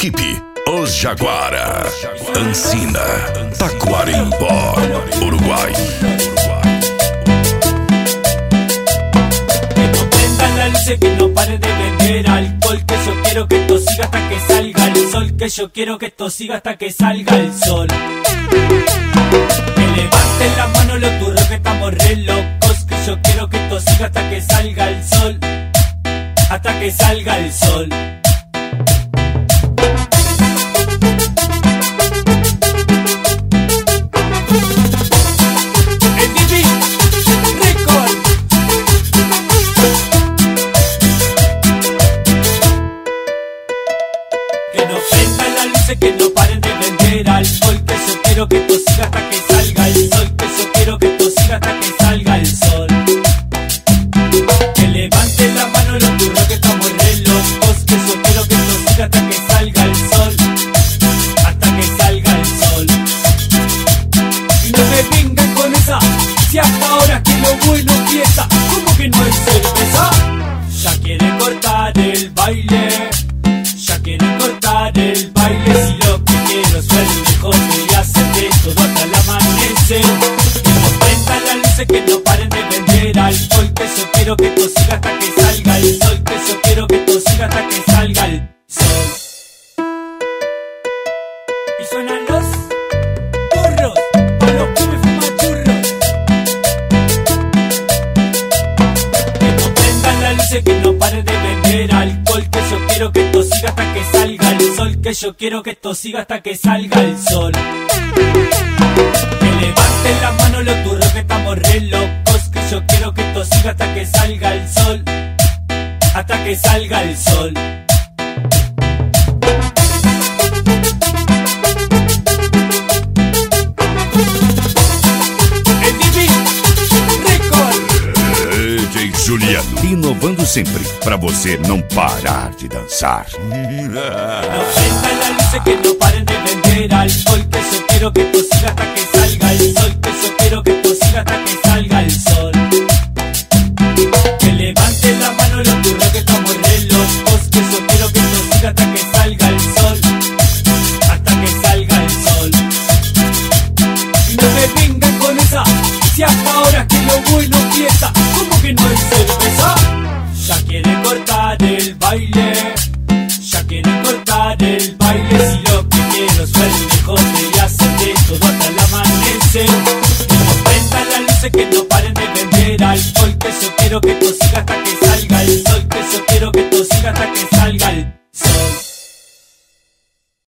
Equipe Os Jaguara, Ancina, Taquarimbó, Uruguay. Que no prendan la luz, que no paren de vender alcohol, que yo quiero que esto siga hasta que salga el sol, que yo quiero que esto siga hasta que salga el sol. Que levanten las manos los turros que estamos re locos, que yo quiero que esto siga hasta que salga el sol, hasta que salga el sol. Que no prendan las luces, que no paren de vender alcohol, que yo quiero que esto siga hasta que salga el sol, que yo quiero que esto siga hasta que salga el sol. Que levanten la mano los turros que estamos re locos, que yo quiero que esto siga hasta que salga el sol, hasta que salga el sol. Y no me vengan con esa, si hasta ahora que lo bueno empieza, ¿cómo que no hay cerveza? Ya quieren cortar el baile, ya quieren cortar el baile, si lo que quiero es verme joder y hacer de todo hasta el amanecer. Que no prendan las luces, que no paren de vender alcohol, que yo quiero que esto siga hasta que salga el sol, que yo quiero que esto siga hasta que salga el sol. Y suenan los churros, a los que me fuman churros. Que no prendan las luces, que no paren de vender alcohol, que yo quiero que esto siga hasta que salga el sol, que yo quiero que esto siga hasta que salga el sol. Que levanten las manos los turros que estamos re locos, que yo quiero que esto siga hasta que salga el sol, hasta que salga el sol. DJ Juliano, inovando sempre, pra você não parar de dançar. No prendan las luces, que no paren de vender alcohol, que yo quiero que esto siga hasta que